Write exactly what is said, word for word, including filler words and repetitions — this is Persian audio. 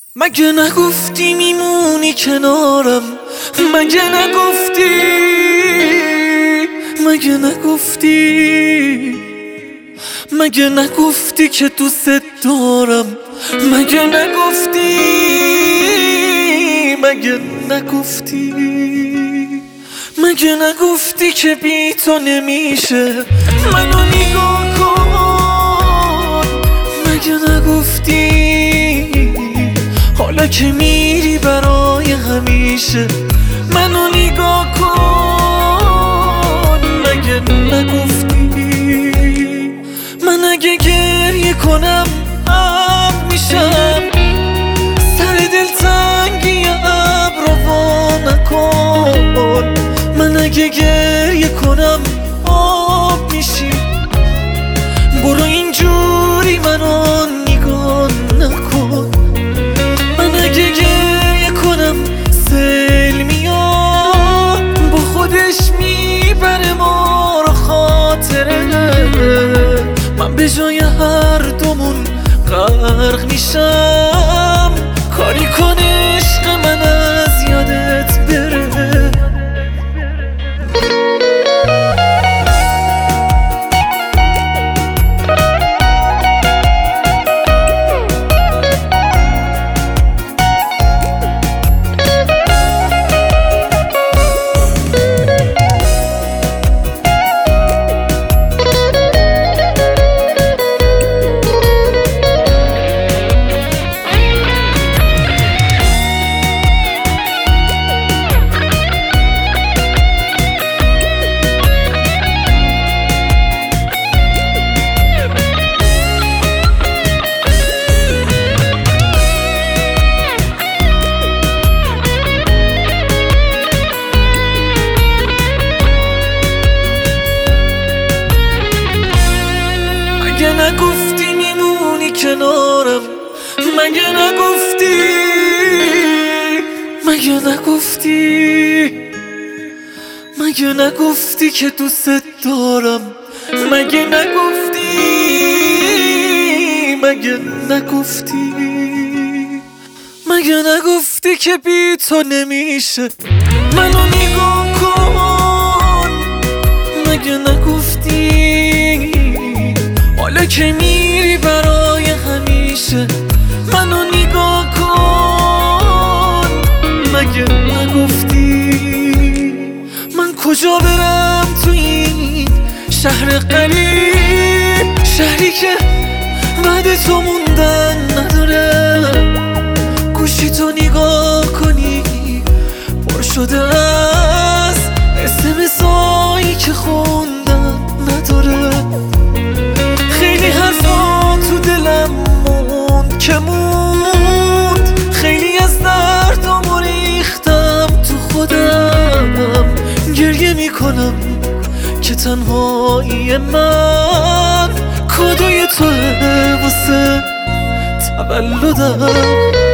مگه نگفتی میمونی کنارم؟ مگه نگفتی؟ مگه نگفتی؟ مگه نگفتی که دوست دارم؟ مگه نگفتی؟ مگه نگفتی؟ مگه نگفتی که بی تو نمیشه؟ منو نگاه کن. مگه نگفتی حالا که میری برای همیشه؟ منو نگاه کن. مگه نگفتی من اگه گریه کنم اب میشم؟ سر دلتنگی ابر رو وا نکن. من اگه گریه کنم آب میشی. برو اینجوری منو نگاه نکن. من اگه گریه کنم سیل میاد با خودش میبره ما رو خاطره. من به جای هر دومون غرق میشم. کاری کن عشق من از یادت بره. مگه نگفتی میمونی کنارم؟ مگه نگفتی؟ مگه نگفتی؟ مگه نگفتی که دوست دارم؟ مگه نگفتی؟ مگه نگفتی؟ مگه نگفتی که بی تو نمیشه؟ منو نگاه کن. مگه نگفتی حالا که میری برای همیشه؟ منو نگاه کن. مگه نگفتی من کجا برم تو این شهر غریب؟ شهری که بعد تو موندن نداره. گوشی تو نگاه کنی پر شده از اسمسایی که خوندن نداره. خیلی حرفا تو دلم موند که موند. خیلی از دردامو ریختم تو خودم. گریه میکنم که تنهایی من کادوی توه واسه تولدم.